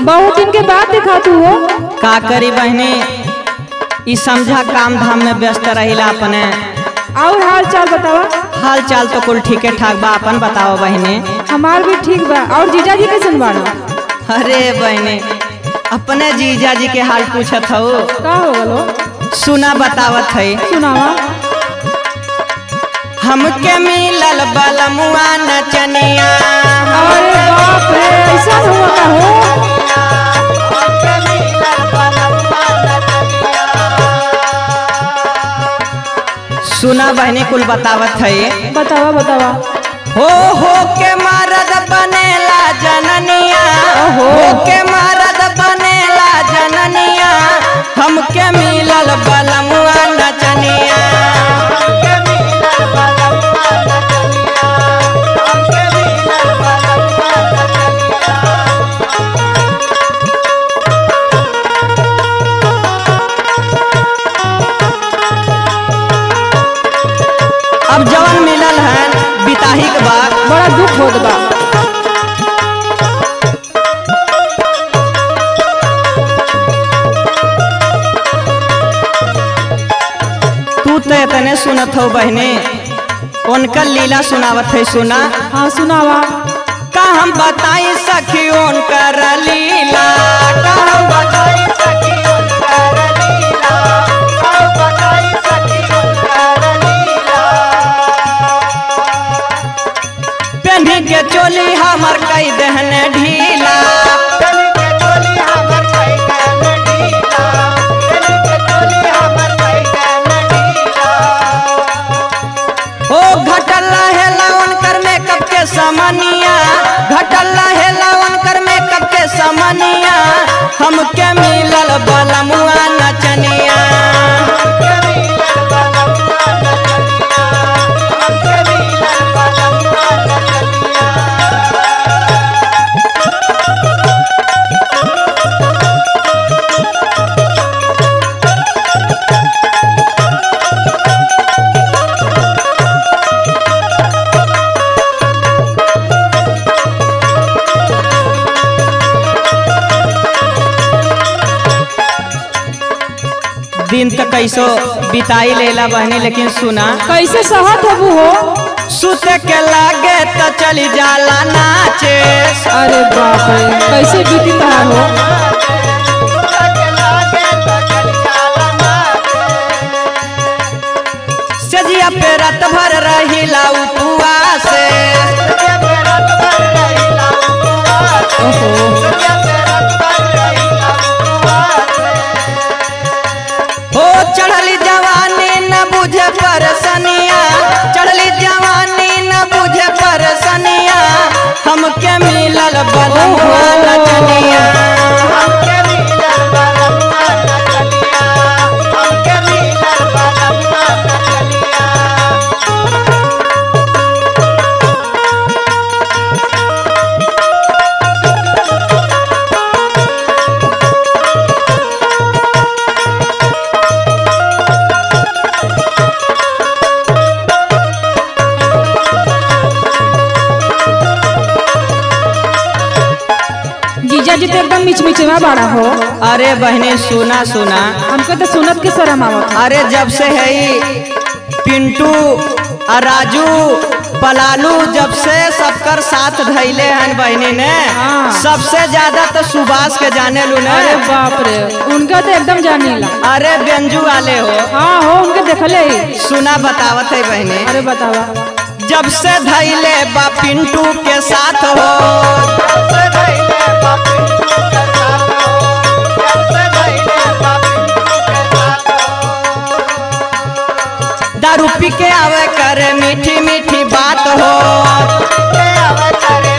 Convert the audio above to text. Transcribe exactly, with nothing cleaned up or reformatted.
बहुत दिन के बाद दिखा तू हो। का करी बहनी, ई समझा काम धाम में व्यस्त रहिला अपने। और हाल चाल बतावा। हाल चाल तो कुल ठीके ठाक बा, अपन बताओ बहनी। हमार भी ठीक बा। और जीजा जी कैसन बाड़ा? अरे बहनी, अपने जीजा जी के हाल पूछत हो। का हो गलो? सुना बतावत है। सुनावा। हमके मिलल बलमुआ नचनिया। अरे बाप रे, ऐसा हुआ का हो? सुना बहनी, कुल बतावत है। बतावा बतावा। हो हो के मरद बनेला जननिया, हो के मरद बनेला जननिया, हमके मिलल बलमुआ नचनिया। अब जवन मिलल है बिताही के बाद बड़ा दुख होत बा। तू तो इतने सुनत हो बहने, उनका लीला सुनावत है। सुना। हाँ सुनावा। का हम बताई सखी उनकर लीला, का हम बताई सखी उनकर लीला, का हम बताई सखी उनकर लीला। पेन्ही के चोली हमर कई दहने ढीला, पेन्ही के चोली हमर कई दहने ढीला, पेन्ही के चोली हमर कई दहने ढीला। ओ घटल है लावन कर मेकअप के समनिया, घटल है लावन कर मेकअप के समनिया, हमके मिलल बलमुआ नचनिया। दिन तक कैसो बिताई लेला बहनी, लेकिन सुना। कैसे सहत हबू हो? सुते के लागे तो चली जाला नाचे। अरे बाप रे, कैसे बीती तहार हो? सजिया पे रात भर रहिला उपवास। हो चढ़ली जवानी न बुझे परसनिया, चढ़ली जवानी न बुझे परसनिया, हमके मिलल बलमुआ नचनिया। हमके मिलल बलमुआ नचनिया, हमके मिलल बलमुआ नचनिया। जीजा जी तो एकदम मिच मिचवा बाड़ा हो। अरे बहने सुना सुना। हमको तो सुनत के शर्म आवत। अरे जब से है ही पिंटू और राजू पलालू, जब से सबकर साथ धैले हैं बहनी ने, हाँ। सबसे ज्यादा तो सुभाष के जाने लू ने। अरे बाप रे, उनका तो एकदम जानीला। अरे व्यंजू वाले हो। हाँ हो, उनके देखले ही। सुना बतावत है बहने। अरे बतावा। जब से धैले बा पिंटू के साथ हो, जब से धैले बा पिंटू के साथ हो, जब से धैले बा पिंटू के साथ हो, दारू पी के आवे करे मीठी मीठी बात हो, दारू पी के आवे करे